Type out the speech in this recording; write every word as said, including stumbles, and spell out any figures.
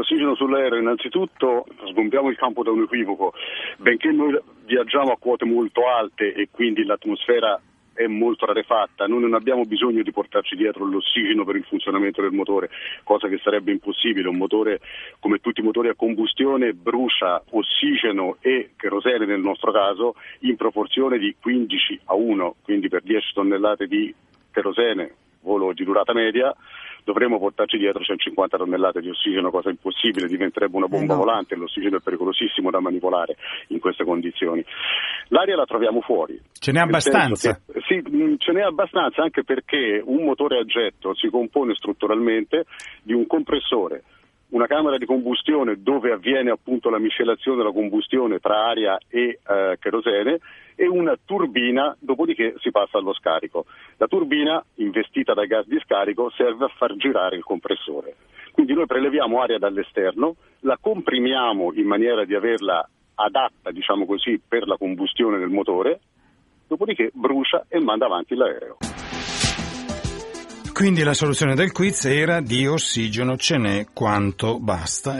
dell'ossigeno sull'aereo, innanzitutto sgombriamo il campo da un equivoco. Benché noi viaggiamo a quote molto alte e quindi l'atmosfera è molto rarefatta, noi non abbiamo bisogno di portarci dietro l'ossigeno per il funzionamento del motore, cosa che sarebbe impossibile. Un motore, come tutti i motori a combustione, brucia ossigeno e kerosene nel nostro caso in proporzione di quindici a uno, quindi per dieci tonnellate di kerosene, volo di durata media, dovremmo portarci dietro centocinquanta tonnellate di ossigeno, cosa impossibile, diventerebbe una bomba eh no. volante, l'ossigeno è pericolosissimo da manipolare in queste condizioni. L'aria la troviamo fuori. Ce n'è abbastanza? Che, sì, ce n'è abbastanza, anche perché un motore a getto si compone strutturalmente di un compressore, una camera di combustione dove avviene appunto la miscelazione, la combustione tra aria e eh, kerosene, e una turbina, dopodiché si passa allo scarico. La turbina, investita dai gas di scarico, serve a far girare il compressore. Quindi noi preleviamo aria dall'esterno, la comprimiamo in maniera di averla adatta, diciamo così, per la combustione del motore, dopodiché brucia e manda avanti l'aereo. Quindi la soluzione del quiz era: di ossigeno ce n'è quanto basta.